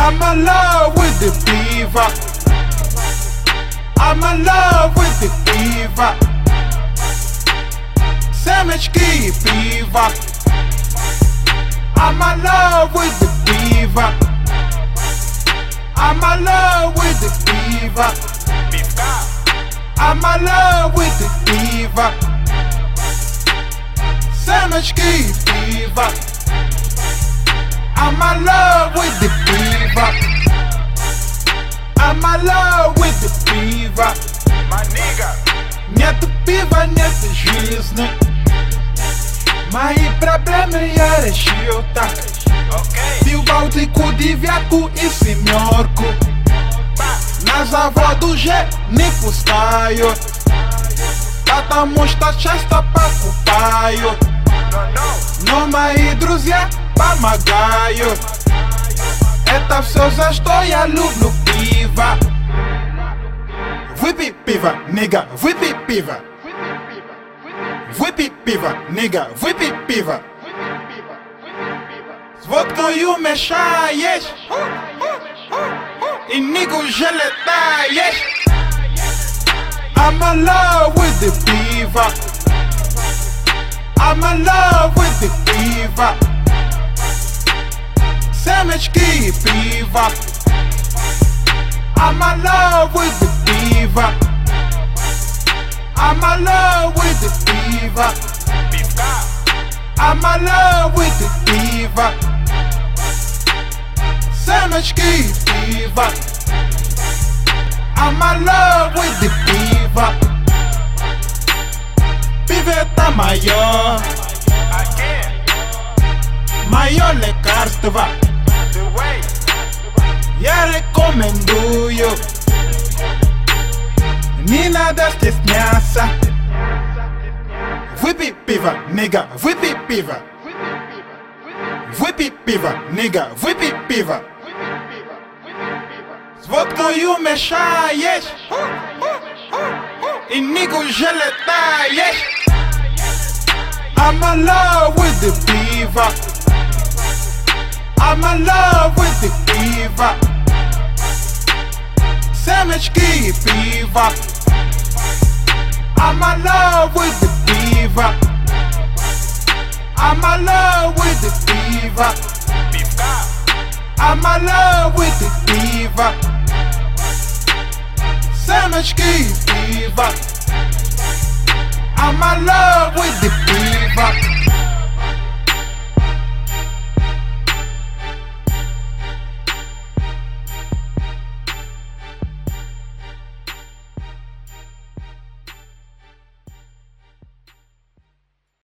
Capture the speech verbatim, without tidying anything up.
I'm in love with the diva. I'm in love with the diva. Semečki piva. I'm in love with the diva. I'm in love with the diva. I'm in love with the diva. Semečki piva. I'm in love with the diva. I'm in love with the diva. My nigga. Нет пива, нет жизни. Мои проблемы я решил так. Okay. Пил Балтику, девятку и семерку. На завод уже не пускают, потому что часто покупают. No, no. Но мои друзья помогают. Это все, за что я люблю пиво. Выпей пиво, нига, выпей пиво. Выпей пиво, нига, выпей пиво. С водкою мешаешь и нигу же летаешь. I'm in love with the diva. I'm in love with the diva. Semečki piva. I'm in love with the diva. I'm in love with the diva. I'm in love with the diva. Semečki piva. I'm in love with the diva. Пивета мое, Again. мое лекарство. The way. Я рекомендую. Не надо стесняться. Выпей пиво, нига, выпей пиво. Выпей пиво, нига, выпей пиво. С водкою мешаешь и нигу же летаешь. I'm in love with the diva. I'm in love with the diva. Semečki piva. I'm in love with the diva. I'm in love with the diva. I'm in love with the diva. Semečki piva. I'm in love with the diva.